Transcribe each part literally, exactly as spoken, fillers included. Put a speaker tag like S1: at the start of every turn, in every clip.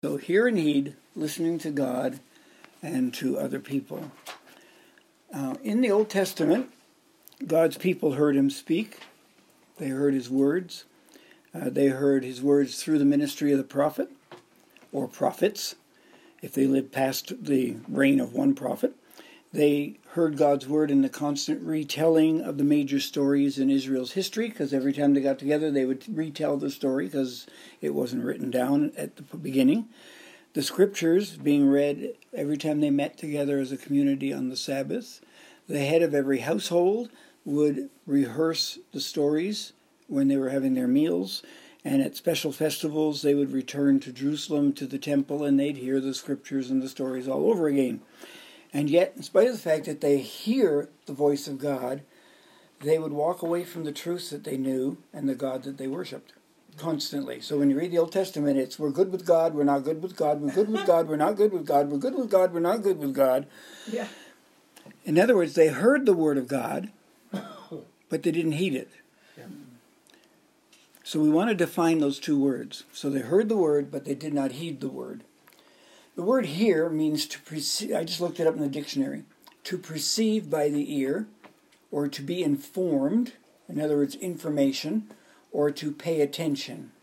S1: So hear and heed, listening to God and to other people. Uh, in the Old Testament, God's people heard him speak. They heard his words. Uh, they heard his words through the ministry of the prophet or prophets, if they lived past the reign of one prophet. They heard God's word in the constant retelling of the major stories in Israel's history, because every time they got together, they would retell the story because it wasn't written down at the beginning. The scriptures being read every time they met together as a community on the Sabbath. The head of every household would rehearse the stories when they were having their meals, and at special festivals they would return to Jerusalem, to the temple, and they'd hear the scriptures and the stories all over again. And yet, in spite of the fact that they hear the voice of God, they would walk away from the truths that they knew and the God that they worshipped constantly. So when you read the Old Testament, it's we're good with God, we're not good with God, we're good with God, we're not good with God, we're good with God, we're not good with God.
S2: Yeah.
S1: In other words, they heard the word of God, but they didn't heed it.
S2: Yeah.
S1: So we want to define those two words. So they heard the word, but they did not heed the word. The word hear means to perceive. I just looked it up in the dictionary. To perceive by the ear, or to be informed, in other words, information, or to pay attention.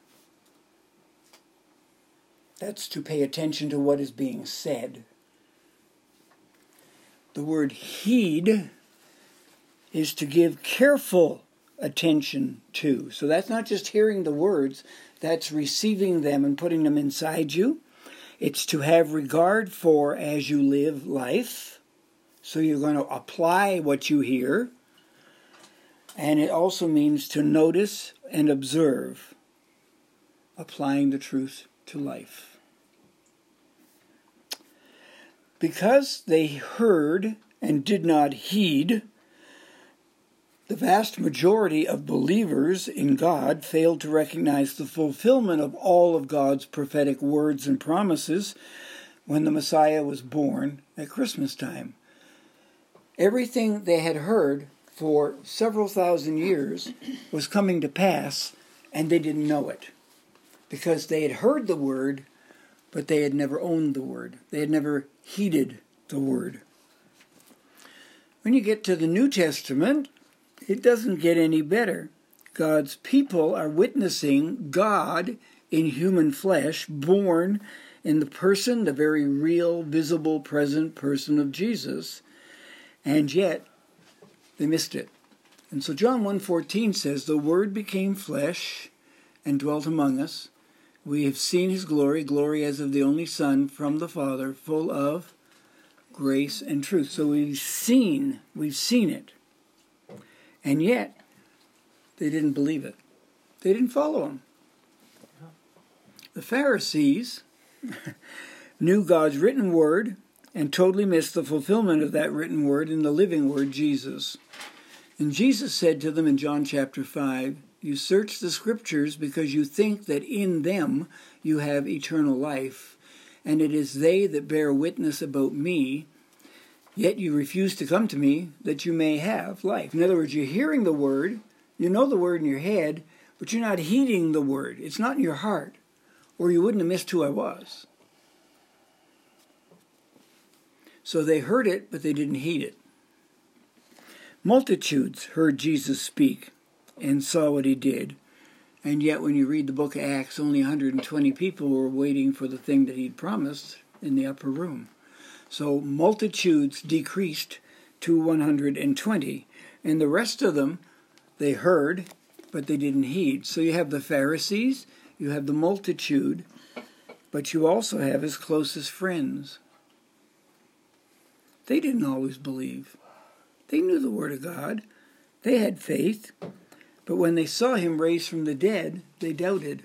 S1: That's to pay attention to what is being said. The word heed is to give careful attention to. So that's not just hearing the words, that's receiving them and putting them inside you. It's to have regard for as you live life. So you're going to apply what you hear. And it also means to notice and observe, applying the truth to life. Because they heard and did not heed, the vast majority of believers in God failed to recognize the fulfillment of all of God's prophetic words and promises when the Messiah was born at Christmas time. Everything they had heard for several thousand years was coming to pass, and they didn't know it, because they had heard the word, but they had never owned the word. They had never heeded the word. When you get to the New Testament, it doesn't get any better. God's people are witnessing God in human flesh, born in the person, the very real, visible, present person of Jesus, and yet they missed it. And so John one fourteen says, "The Word became flesh and dwelt among us. We have seen his glory, glory as of the only Son from the Father, full of grace and truth." So we've seen, we've seen it. And yet, they didn't believe it. They didn't follow him. The Pharisees knew God's written word and totally missed the fulfillment of that written word in the living word, Jesus. And Jesus said to them in John chapter five, "You search the scriptures because you think that in them you have eternal life, and it is they that bear witness about me. Yet you refuse to come to me that you may have life." In other words, you're hearing the word, you know the word in your head, but you're not heeding the word. It's not in your heart, or you wouldn't have missed who I was. So they heard it, but they didn't heed it. Multitudes heard Jesus speak and saw what he did, and yet when you read the book of Acts, only one hundred twenty people were waiting for the thing that he'd promised in the upper room. So multitudes decreased to one hundred twenty. And the rest of them, they heard, but they didn't heed. So you have the Pharisees, you have the multitude, but you also have his closest friends. They didn't always believe. They knew the Word of God. They had faith. But when they saw him raised from the dead, they doubted.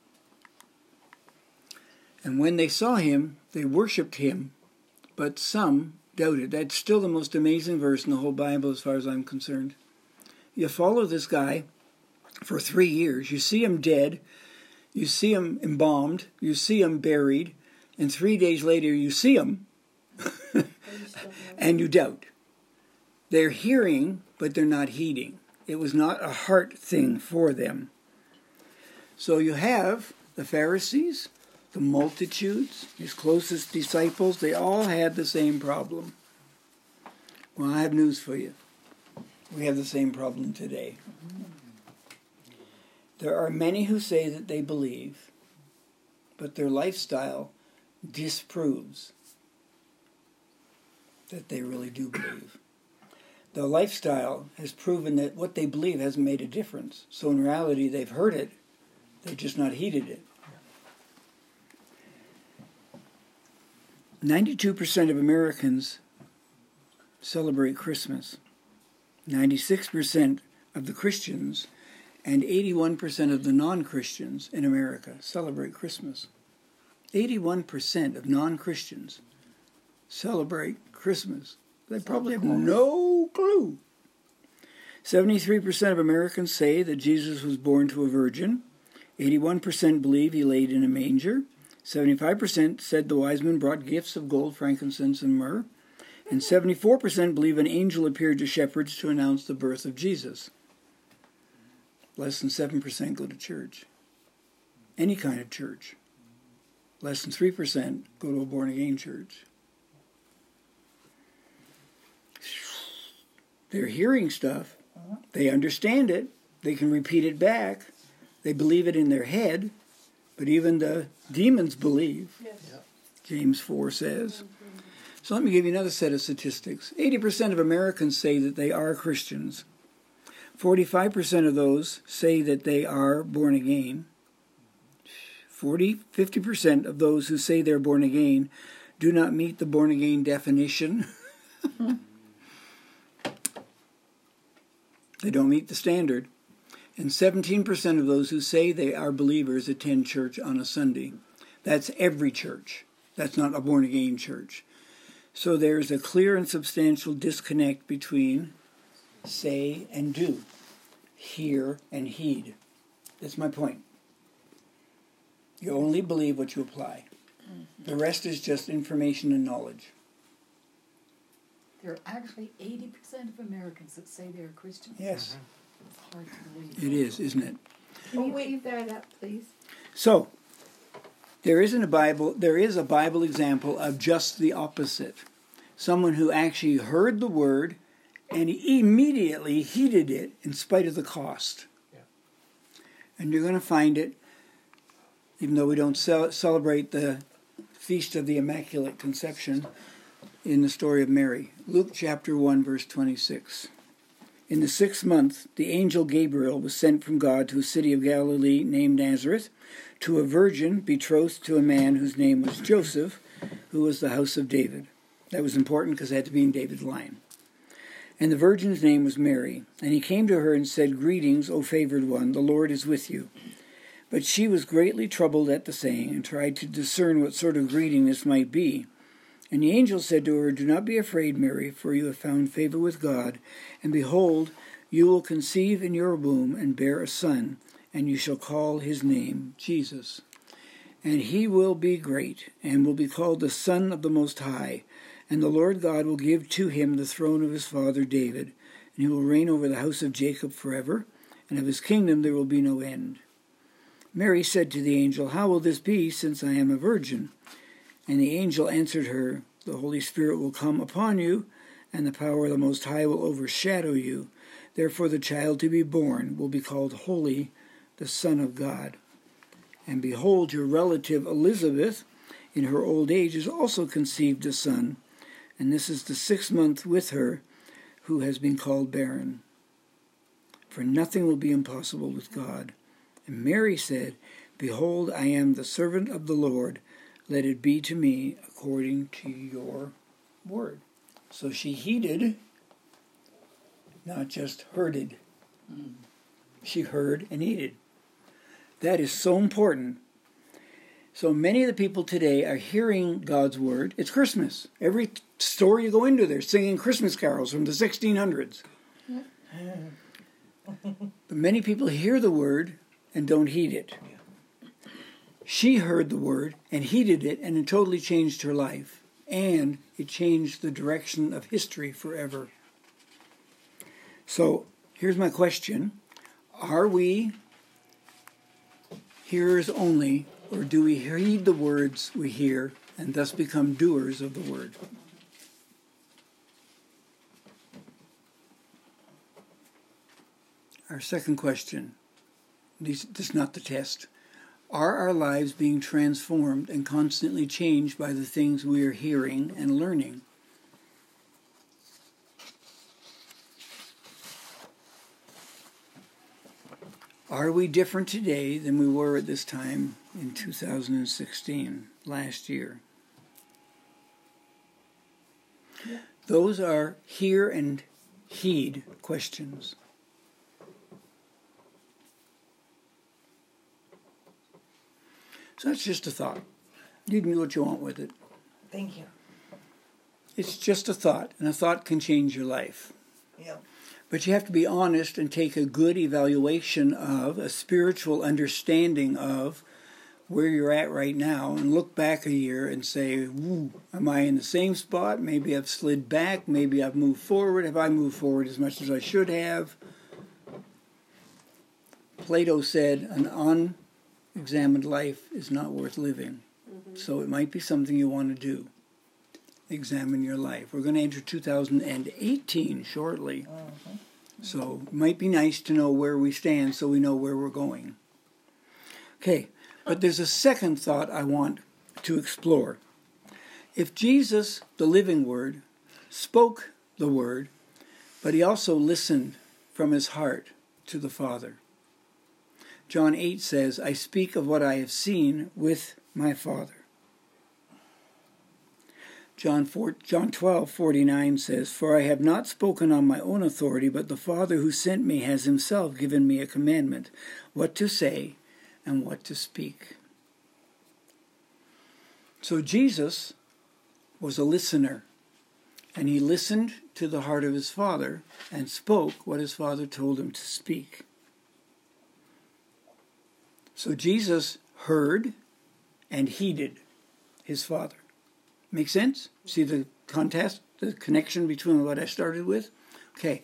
S1: And when they saw him, they worshipped him. But some doubted. That's still the most amazing verse in the whole Bible as far as I'm concerned. You follow this guy for three years. You see him dead. You see him embalmed. You see him buried. And three days later you see him. And you doubt. They're hearing, but they're not heeding. It was not a heart thing for them. So you have the Pharisees, the multitudes, his closest disciples, they all had the same problem. Well, I have news for you. We have the same problem today. There are many who say that they believe, but their lifestyle disproves that they really do believe. The lifestyle has proven that what they believe hasn't made a difference. So in reality, they've heard it, they've just not heeded it. ninety-two percent of Americans celebrate Christmas. ninety-six percent of the Christians and eighty-one percent of the non-Christians in America celebrate Christmas. eighty-one percent of non-Christians celebrate Christmas. They probably have no clue. seventy-three percent of Americans say that Jesus was born to a virgin. eighty-one percent believe he laid in a manger. seventy-five percent said the wise men brought gifts of gold, frankincense, and myrrh. And seventy-four percent believe an angel appeared to shepherds to announce the birth of Jesus. Less than seven percent go to church. Any kind of church. Less than three percent go to a born-again church. They're hearing stuff. They understand it. They can repeat it back. They believe it in their head. But even the demons believe, yes. James four says. So let me give you another set of statistics. eighty percent of Americans say that they are Christians. forty-five percent of those say that they are born again. forty, fifty percent of those who say they're born again do not meet the born again definition. They don't meet the standard. And seventeen percent of those who say they are believers attend church on a Sunday. That's every church. That's not a born-again church. So there's a clear and substantial disconnect between say and do, hear and heed. That's my point. You only believe what you apply. The rest is just information and knowledge.
S2: There are actually eighty percent of Americans that say they are Christians.
S1: Yes.
S2: It's hard to believe.
S1: It is, isn't it?
S3: Can you wave that up, please?
S1: So, there isn't a Bible, there is a Bible example of just the opposite. Someone who actually heard the word and immediately heeded it in spite of the cost. Yeah. And you're going to find it, even though we don't ce- celebrate the Feast of the Immaculate Conception, in the story of Mary. Luke chapter one, verse twenty-six. In the sixth month, the angel Gabriel was sent from God to a city of Galilee named Nazareth, to a virgin betrothed to a man whose name was Joseph, who was the house of David. That was important because it had to be in David's line. And the virgin's name was Mary. And he came to her and said, "Greetings, O favored one, the Lord is with you." But she was greatly troubled at the saying, and tried to discern what sort of greeting this might be. And the angel said to her, "Do not be afraid, Mary, for you have found favor with God. And behold, you will conceive in your womb and bear a son, and you shall call his name Jesus. And he will be great, and will be called the Son of the Most High. And the Lord God will give to him the throne of his father David, and he will reign over the house of Jacob forever, and of his kingdom there will be no end." Mary said to the angel, "How will this be, since I am a virgin?" And the angel answered her, "The Holy Spirit will come upon you, and the power of the Most High will overshadow you. Therefore the child to be born will be called Holy, the Son of God. And behold, your relative Elizabeth, in her old age, has also conceived a son, and this is the sixth month with her, who has been called barren. For nothing will be impossible with God." And Mary said, "Behold, I am the servant of the Lord. Let it be to me according to your word." So she heeded, not just hearded. Mm. She heard and heeded. That is so important. So many of the people today are hearing God's word. It's Christmas. Every store you go into, they're singing Christmas carols from the sixteen hundreds. Yeah. But many people hear the word and don't heed it. She heard the word and heeded it, and it totally changed her life. And it changed the direction of history forever. So, here's my question. Are we hearers only, or do we heed the words we hear and thus become doers of the word? Our second question, this is not the test. Are our lives being transformed and constantly changed by the things we are hearing and learning? Are we different today than we were at this time in two thousand sixteen, last year? Yeah. Those are hear and heed questions. So that's just a thought. You can do what you want with it.
S3: Thank you.
S1: It's just a thought, and a thought can change your life.
S3: Yeah.
S1: But you have to be honest and take a good evaluation of, a spiritual understanding of where you're at right now, and look back a year and say, "Ooh, am I in the same spot? Maybe I've slid back. Maybe I've moved forward. Have I moved forward as much as I should have?" Plato said, an unexamined life is not worth living. Mm-hmm. So it might be something you want to do. Examine your life. We're going to enter two thousand eighteen shortly. Uh-huh. So it might be nice to know where we stand so we know where we're going. Okay, but there's a second thought I want to explore. If Jesus, the living Word, spoke the Word, but he also listened from his heart to the Father. John eight says, "I speak of what I have seen with my Father." John, four, John twelve forty-nine says, "For I have not spoken on my own authority, but the Father who sent me has himself given me a commandment, what to say and what to speak." So Jesus was a listener, and he listened to the heart of his Father and spoke what his Father told him to speak. So Jesus heard and heeded his Father. Make sense? See the contrast, the connection between what I started with? Okay.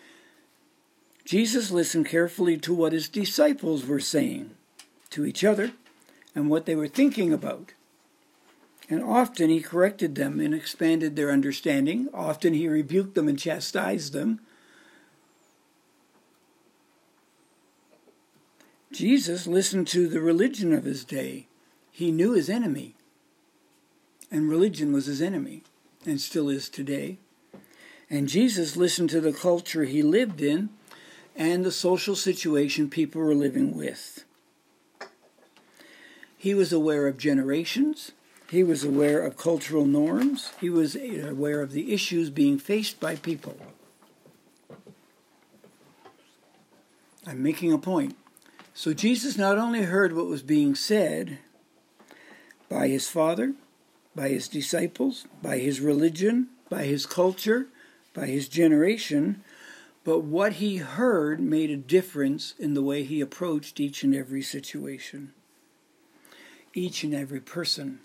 S1: Jesus listened carefully to what his disciples were saying to each other and what they were thinking about. And often he corrected them and expanded their understanding. Often he rebuked them and chastised them. Jesus listened to the religion of his day. He knew his enemy. And religion was his enemy, and still is today. And Jesus listened to the culture he lived in and the social situation people were living with. He was aware of generations. He was aware of cultural norms. He was aware of the issues being faced by people. I'm making a point. So Jesus not only heard what was being said by his Father, by his disciples, by his religion, by his culture, by his generation, but what he heard made a difference in the way he approached each and every situation, each and every person.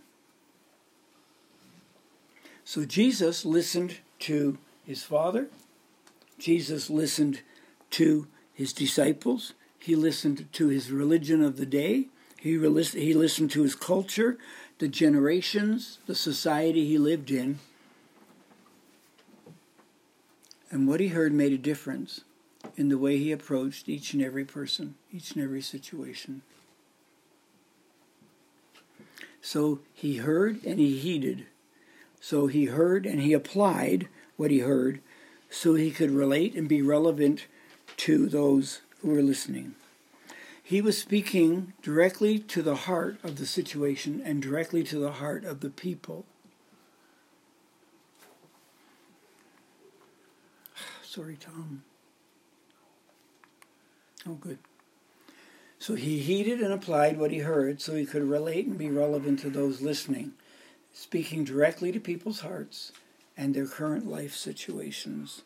S1: So Jesus listened to his Father. Jesus listened to his disciples. He listened to his religion of the day. He, he listened to his culture, the generations, the society he lived in. And what he heard made a difference in the way he approached each and every person, each and every situation. So he heard and he heeded. So he heard and he applied what he heard so he could relate and be relevant to those who were listening. He was speaking directly to the heart of the situation and directly to the heart of the people. Sorry, Tom. Oh, good. So he heeded and applied what he heard so he could relate and be relevant to those listening, speaking directly to people's hearts and their current life situations.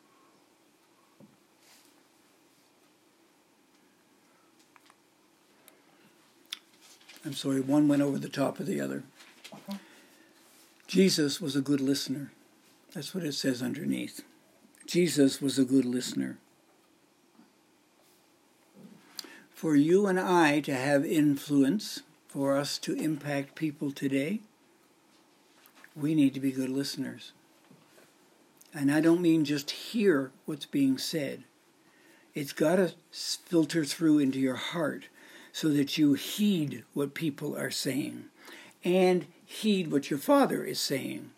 S1: I'm sorry, one went over the top of the other. Uh-huh. Jesus was a good listener. That's what it says underneath. Jesus was a good listener. For you and I to have influence, for us to impact people today, we need to be good listeners. And I don't mean just hear what's being said. It's got to filter through into your heart so that you heed what people are saying and heed what your Father is saying.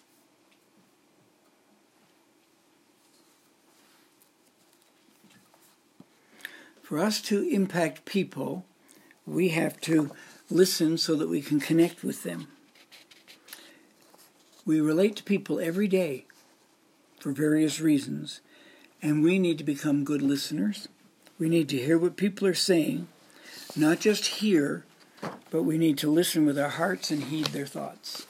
S1: For us to impact people, we have to listen so that we can connect with them. We relate to people every day for various reasons, and we need to become good listeners. We need to hear what people are saying, not just hear, but we need to listen with our hearts and heed their thoughts.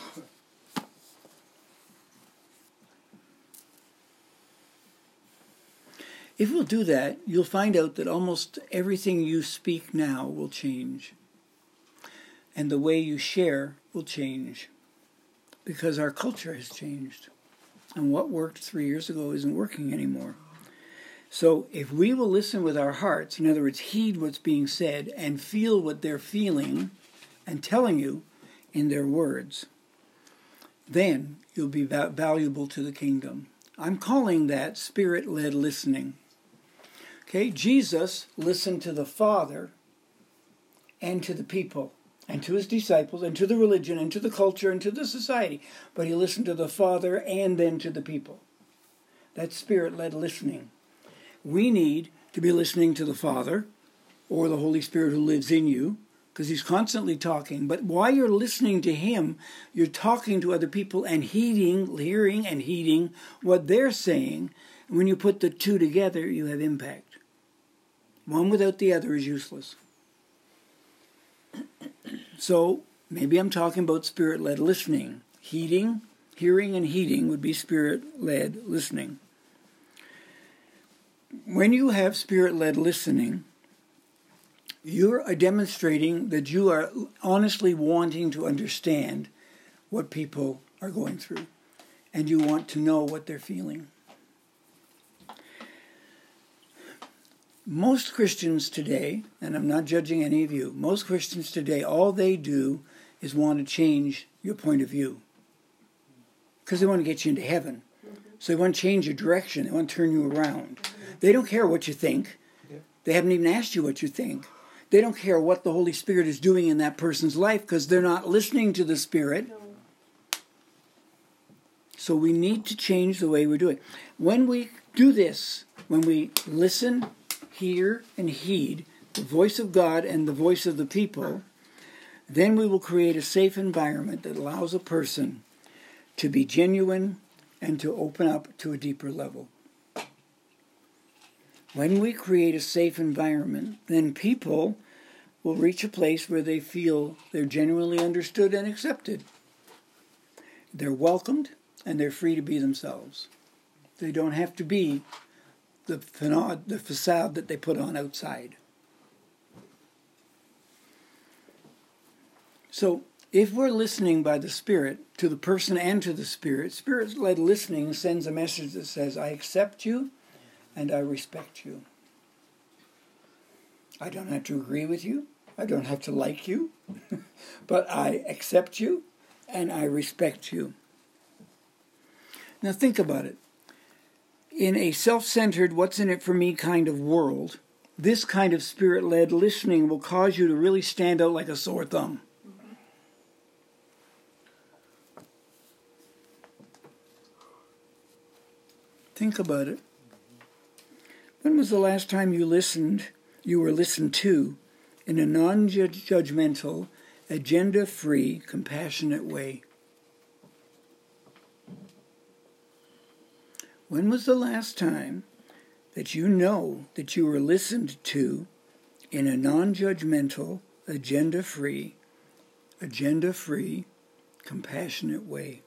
S1: If we'll do that, you'll find out that almost everything you speak now will change. And the way you share will change. Because our culture has changed. And what worked three years ago isn't working anymore. So if we will listen with our hearts, in other words, heed what's being said and feel what they're feeling and telling you in their words, then you'll be va- valuable to the kingdom. I'm calling that Spirit-led listening. Okay, Jesus listened to the Father and to the people and to his disciples and to the religion and to the culture and to the society. But he listened to the Father and then to the people. That's Spirit-led listening. We need to be listening to the Father or the Holy Spirit who lives in you, because he's constantly talking. But while you're listening to him, you're talking to other people and heeding, hearing and heeding what they're saying. And when you put the two together, you have impact. One without the other is useless. So maybe I'm talking about Spirit-led listening. Heeding, hearing and heeding would be Spirit-led listening. When you have Spirit-led listening, you're demonstrating that you are honestly wanting to understand what people are going through, and you want to know what they're feeling. Most Christians today, and I'm not judging any of you, most Christians today, all they do is want to change your point of view. Because they want to get you into heaven. So they want to change your direction. They want to turn you around. They don't care what you think. They haven't even asked you what you think. They don't care what the Holy Spirit is doing in that person's life because they're not listening to the Spirit. So we need to change the way we're doing. When we do this, when we listen, hear, and heed the voice of God and the voice of the people, then we will create a safe environment that allows a person to be genuine and to open up to a deeper level. When we create a safe environment, then people will reach a place where they feel they're genuinely understood and accepted. They're welcomed and they're free to be themselves. They don't have to be the facade, the facade that they put on outside. So, if we're listening by the Spirit to the person and to the Spirit, Spirit-led listening sends a message that says, I accept you and I respect you. I don't have to agree with you. I don't have to like you. But I accept you and I respect you. Now think about it. In a self-centered, what's in it for me kind of world, this kind of Spirit-led listening will cause you to really stand out like a sore thumb. Think about it. When was the last time you listened, you were listened to, in a non-judgmental, agenda-free, compassionate way? When was the last time that you know that you were listened to in a non-judgmental, agenda-free, agenda-free, compassionate way?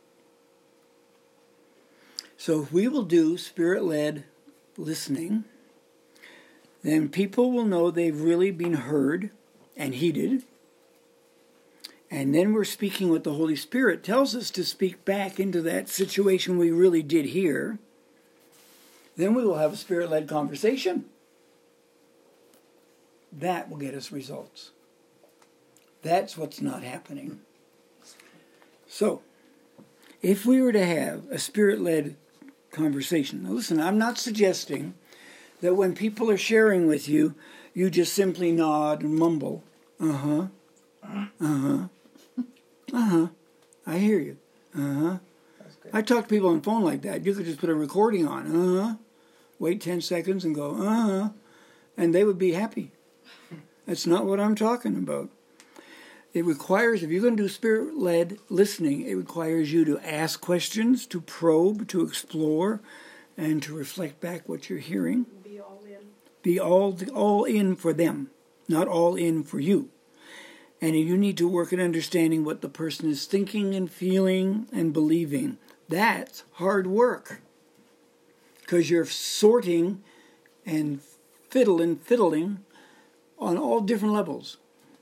S1: So if we will do Spirit-led listening, then people will know they've really been heard and heeded. And then we're speaking what the Holy Spirit tells us to speak back into that situation we really did hear. Then we will have a Spirit-led conversation. That will get us results. That's what's not happening. So, if we were to have a Spirit-led conversation, now listen, I'm not suggesting that when people are sharing with you, you just simply nod and mumble. Uh-huh. Uh-huh. Uh-huh. I hear you. Uh-huh. I talk to people on the phone like that. You could just put a recording on. Uh-huh. Wait ten seconds and go, uh-huh. And they would be happy. That's not what I'm talking about. It requires, if you're going to do Spirit-led listening, it requires you to ask questions, to probe, to explore, and to reflect back what you're hearing.
S3: Be all in.
S1: Be all, all in for them, not all in for you. And you need to work at understanding what the person is thinking and feeling and believing. That's hard work. Because you're sorting and fiddling, fiddling on all different levels.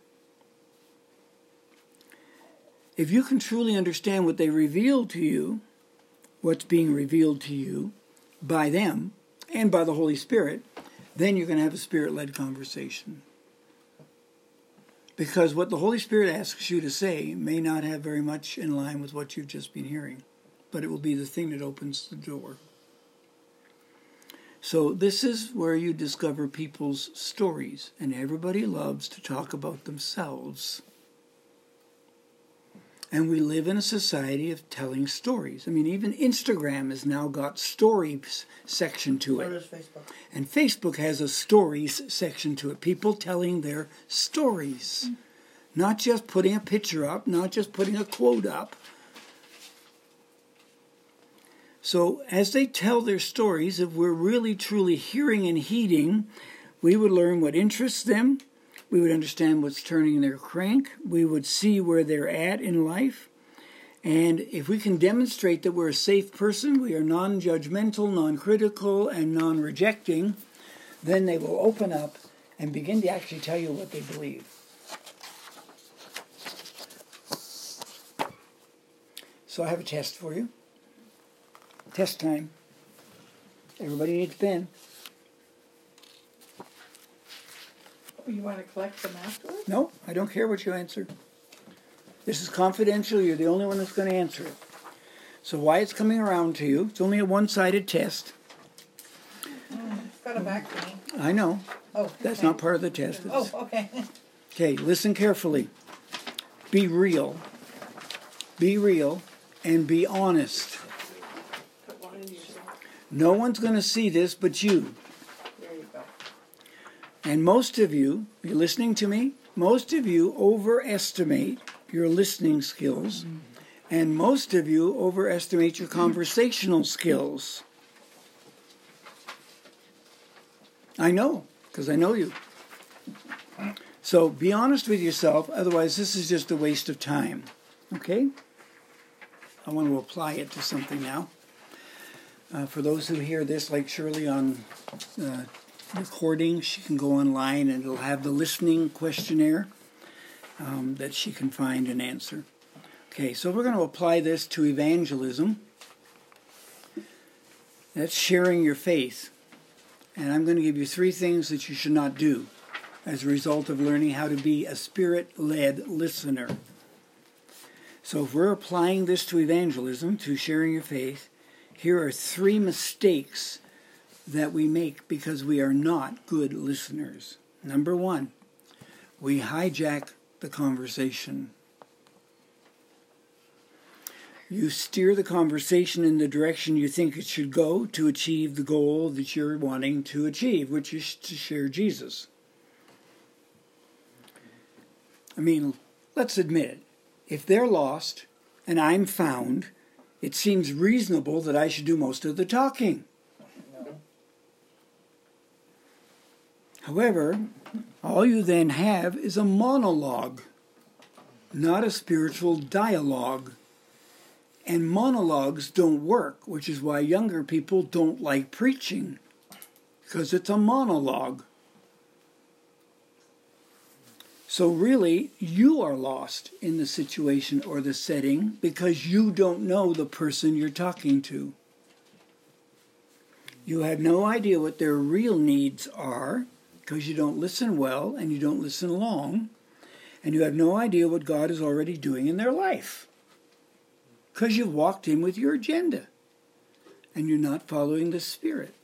S1: If you can truly understand what they reveal to you, what's being revealed to you by them and by the Holy Spirit, then you're going to have a Spirit-led conversation. Because what the Holy Spirit asks you to say may not have very much in line with what you've just been hearing, but it will be the thing that opens the door. So this is where you discover people's stories, and everybody loves to talk about themselves. And we live in a society of telling stories. I mean, even Instagram has now got stories section to it.
S4: So does Facebook.
S1: And Facebook has a stories section to it. People telling their stories. Mm. Not just putting a picture up, not just putting a quote up. So as they tell their stories, if we're really truly hearing and heeding, we would learn what interests them. We would understand what's turning their crank. We would see where they're at in life. And if we can demonstrate that we're a safe person, we are non-judgmental, non-critical, and non-rejecting, then they will open up and begin to actually tell you what they believe. So I have a test for you. Test time. Everybody needs a pen.
S3: You want to collect them afterwards?
S1: No, I don't care what you answer. This is confidential. You're the only one that's going to answer it. So why it's coming around to you, it's only a one-sided test.
S3: Mm, it's got a back to me.
S1: I know.
S3: Oh,
S1: That's
S3: okay.
S1: not part of the test.
S3: Oh,
S1: It's,
S3: okay.
S1: okay, listen carefully. Be real. Be real and be honest. No one's going to see this but you.
S3: There you go.
S1: And most of you, you're listening to me, most of you overestimate your listening skills, mm-hmm. and most of you overestimate your conversational skills. I know, because I know you. So be honest with yourself, otherwise this is just a waste of time. Okay? I want to apply it to something now. Uh, for those who hear this, like Shirley on uh, recording, she can go online and it'll have the listening questionnaire um, that she can find and answer. Okay, so we're going to apply this to evangelism. That's sharing your faith. And I'm going to give you three things that you should not do as a result of learning how to be a Spirit-led listener. So if we're applying this to evangelism, to sharing your faith, here are three mistakes that we make because we are not good listeners. Number one, we hijack the conversation. You steer the conversation in the direction you think it should go to achieve the goal that you're wanting to achieve, which is to share Jesus. I mean, let's admit it. If they're lost and I'm found, it seems reasonable that I should do most of the talking.
S3: No.
S1: However, all you then have is a monologue, not a spiritual dialogue. And monologues don't work, which is why younger people don't like preaching, because it's a monologue. So really, you are lost in the situation or the setting because you don't know the person you're talking to. You have no idea what their real needs are because you don't listen well and you don't listen long. and you have no idea what God is already doing in their life. Because you've walked in with your agenda, and you're not following the Spirit.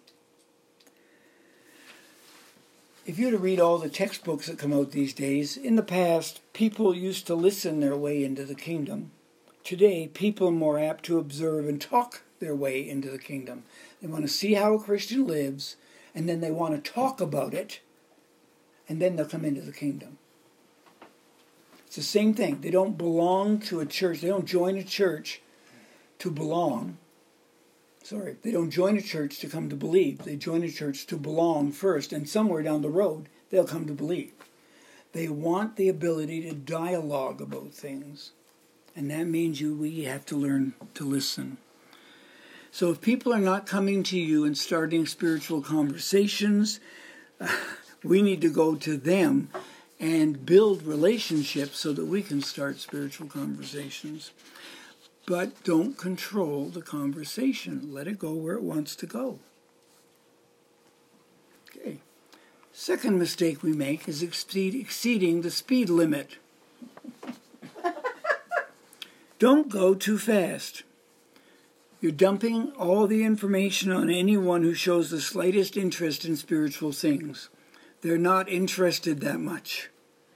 S1: If you were to read all the textbooks that come out these days, in the past, people used to listen their way into the kingdom. Today, people are more apt to observe and talk their way into the kingdom. They want to see how a Christian lives, and then they want to talk about it, and then they'll come into the kingdom. It's the same thing. They don't belong to a church. They don't join a church to belong. Sorry, they don't join a church to come to believe. They join a church to belong first, and somewhere down the road, they'll come to believe. They want the ability to dialogue about things, and that means you we have to learn to listen. So if people are not coming to you and starting spiritual conversations, uh, we need to go to them and build relationships so that we can start spiritual conversations. But don't control the conversation. Let it go where it wants to go. Okay. Second mistake we make is exceed, exceeding the speed limit. Don't go too fast. You're dumping all the information on anyone who shows the slightest interest in spiritual things. They're not interested that much.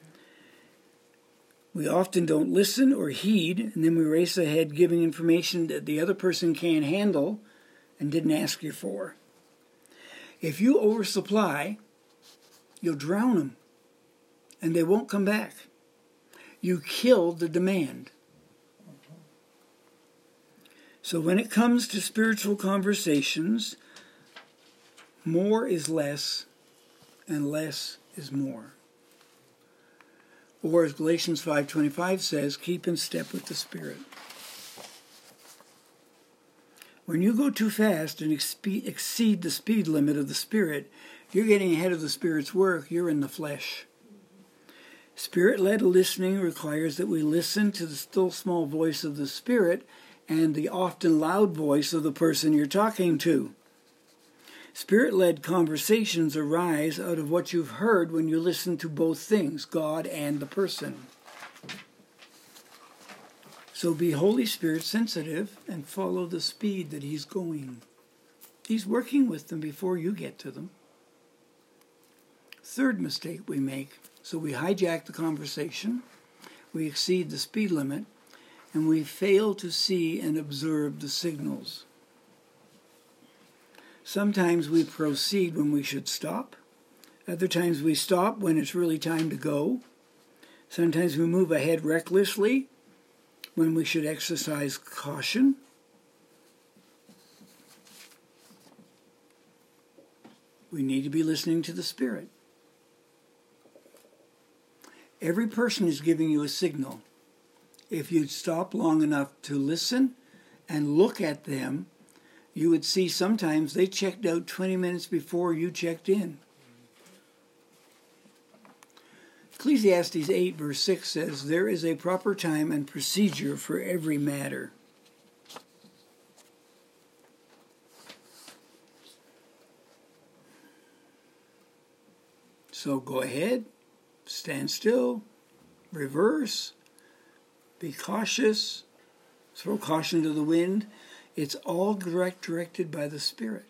S1: We often don't listen or heed, and then we race ahead giving information that the other person can't handle and didn't ask you for. If you oversupply, you'll drown them, and they won't come back. You killed the demand. So when it comes to spiritual conversations, more is less, and less is more. Or as Galatians five twenty-five says, keep in step with the Spirit. When you go too fast and exceed the speed limit of the Spirit, you're getting ahead of the Spirit's work. You're in the flesh. Spirit-led listening requires that we listen to the still small voice of the Spirit and the often loud voice of the person you're talking to. Spirit-led conversations arise out of what you've heard when you listen to both things, God and the person. So be Holy Spirit sensitive and follow the speed that He's going. He's working with them before you get to them. Third mistake we make, so we hijack the conversation, we exceed the speed limit, and we fail to see and observe the signals. Sometimes we proceed when we should stop. Other times we stop when it's really time to go. Sometimes we move ahead recklessly when we should exercise caution. We need to be listening to the Spirit. Every person is giving you a signal. If you'd stop long enough to listen and look at them, you would see sometimes they checked out twenty minutes before you checked in. Ecclesiastes eight verse six says, there is a proper time and procedure for every matter. So go ahead, stand still, reverse, be cautious, throw caution to the wind. It's all direct, directed by the Spirit.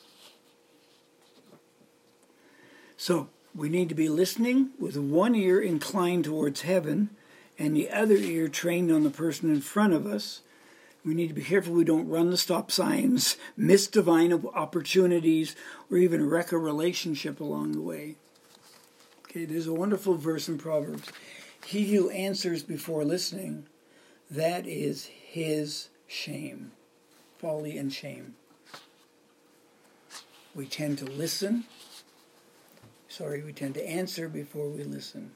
S1: So, we need to be listening with one ear inclined towards heaven and the other ear trained on the person in front of us. We need to be careful we don't run the stop signs, miss divine opportunities, or even wreck a relationship along the way. Okay, there's a wonderful verse in Proverbs. He who answers before listening, that is his shame. Folly and shame. We tend to listen. Sorry, we tend to answer before we listen.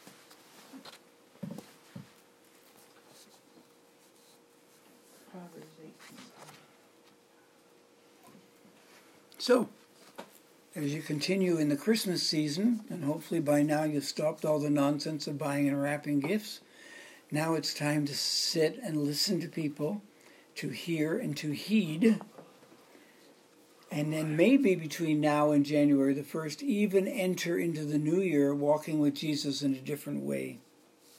S1: So, as you continue in the Christmas season, and hopefully by now you've stopped all the nonsense of buying and wrapping gifts, now it's time to sit and listen to people, to hear and to heed, and then maybe between now and January the first, even enter into the new year walking with Jesus in a different way.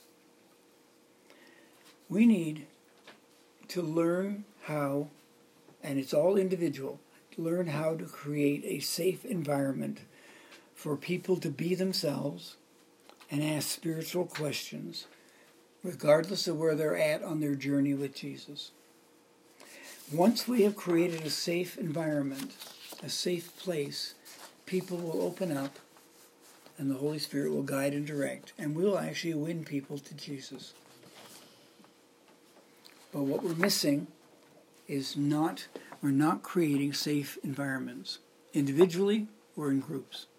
S1: We need to learn how, and it's all individual, to learn how to create a safe environment for people to be themselves and ask spiritual questions, regardless of where they're at on their journey with Jesus. Once we have created a safe environment, a safe place, people will open up and the Holy Spirit will guide and direct, and we'll actually win people to Jesus. But what we're missing is not, we're not creating safe environments, individually or in groups.